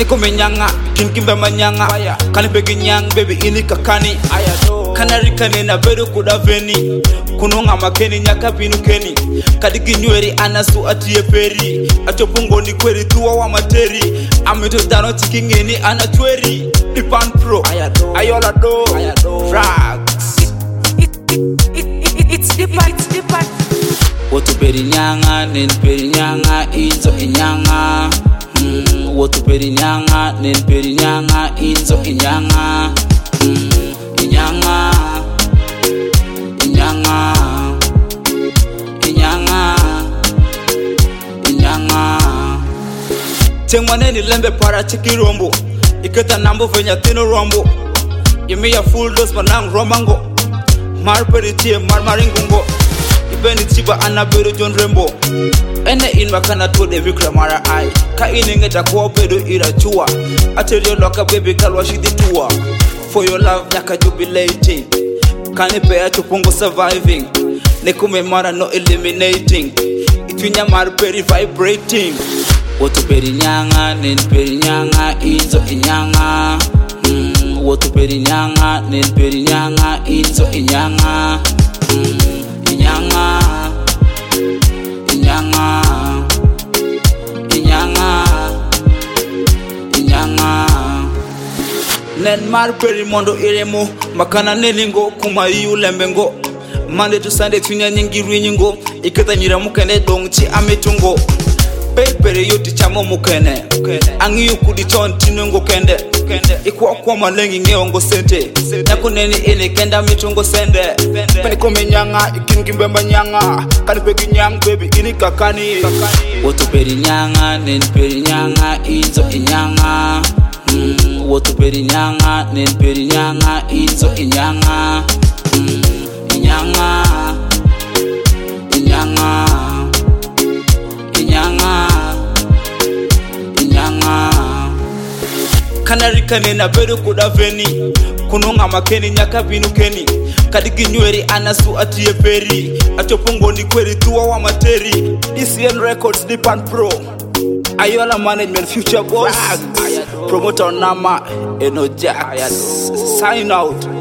Kaniko menyanga, kinkimbe manyanga. Kanipegi nyang, baby ini kakani. Kanarika nena bedu kudaveni. Kununga makeni nyaka binu keni. Kadigi nyweri anasu atiye peri. Achopungo ni kweri tuwa wa materi. Amito dano tikingeni anatweri. Dipan pro, ayola do. Frags. It's Dipan. Wotu peri nyanga, nen peri nyanga, inzo inyanga. Wotu peri nyanga, nen peri nyanga, inzo inyanga. Inyanga. Inyanga. Inyanga. Inyanga. Tengwaneni lembe para chiki rombo. Iketa nambo venya tino rombo. Yemi ya full dose manang romango. Marperi tie marmaringungo. Ibeni chiba anabero John Rembo. Ene inwakana to de vikra mara ai. Ka inengeta kwa pedo ira chua. Aterio loka baby kalwa shidi tua. For your love nyaka jubilating. Kanipea chupungo surviving. Nekume mara no eliminating. Itwinya marperi vibrating. Wotu peri nyanga, nen peri nyanga, inzo inyanga. Wotu peri nyanga, nen peri nyanga, inzo inyanga. Inyanga. Inyanga. Inyanga. Inyanga. Nen mar peri mondo iremo. Makana nelingo kuma yu lembengo. Monday to Sunday tunya nyingi rinyingo. Iketa nyira mukene dongchi ametungo. Peri yoti chamo mukene. Angiyu kuditon tinungo kende. Ikuwa kwa malengi ngeongo sente. Nyako neni ene kenda mitungo sende. Kaniko menyanga, ikingimbe manyanga. Kanipegi nyang baby ini kakani. Wotu peri nyanga, nen peri nyanga, inzo inyanga. Wotu peri nyanga, nen peri nyanga, inzo inyanga. Inyanga. Inyanga. Inyanga. Inyanga. Kanarika nena bedu kudaveni. Kununga makeni nyaka binu keni. Kadigi nyweri anasu atiye peri. Achopungo ni kweri tuwa wa materi. DCN Records Dipan Pro. Ayola Management Future Boss. Promoter Nama Eno Jax. Sign out.